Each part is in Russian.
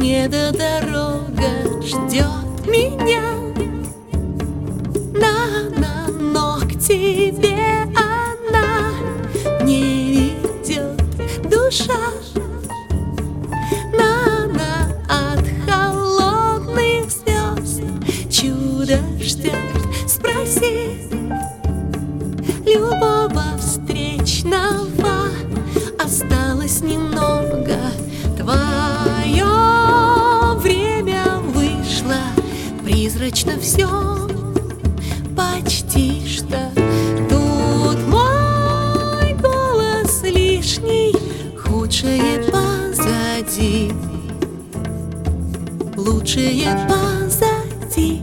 недодорога ждет меня. Но к тебе она не ведет душа. От холодных звезд чудо ждет. Спроси любого встречного, осталось немного. Твое время вышло, призрачно все, почти что. Тут мой голос лишний, худшее позади, лучшее позади.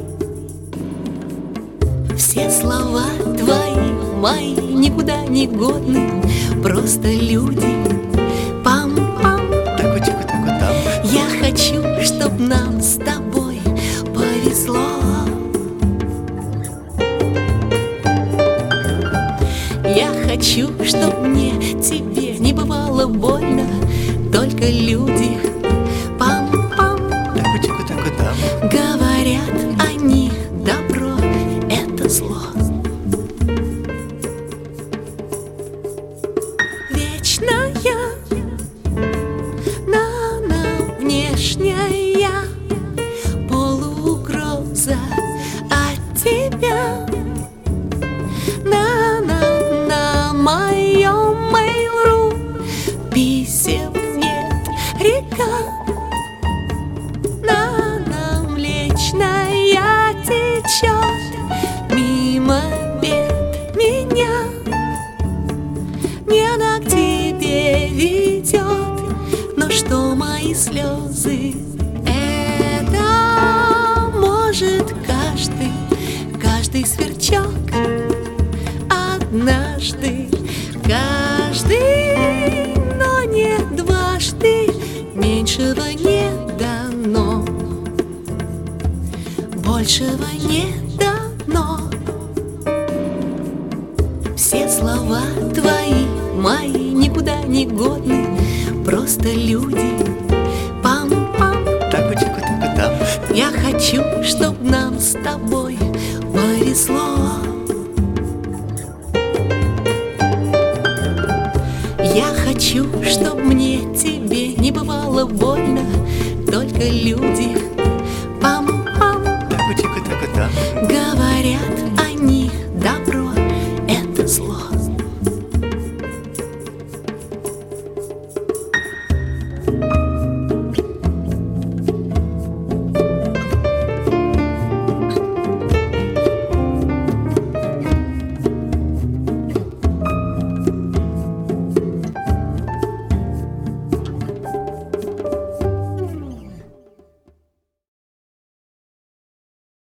Все слова твои, мои, никуда не годны, просто люди. Пам-пам, таку-тику-таку-там. я хочу, чтоб нам с тобой повезло. Я хочу, чтоб мне, тебе не бывало больно, только люди. Пам-пам, Таку-тику-таку-там. говорят они, добро — это зло. Вечная, внешняя полуугроза от тебя. На моем мейл.ру писем нет, река. Млечная течет мимо бед меня. Не она к тебе ведет, но что мои слезы? Это может каждый сверчок. Однажды, каждый, но не дважды, меньшего не дано, большего не дано. Все слова твои, мои, никуда не годны, просто люди. Пам-пам, Таку-тику-таку-там. я хочу, чтоб нам с тобой повезло. Я хочу, чтоб мне, тебе не бывало больно, только люди. Пам-пам, Таку-тику-таку-там. говорят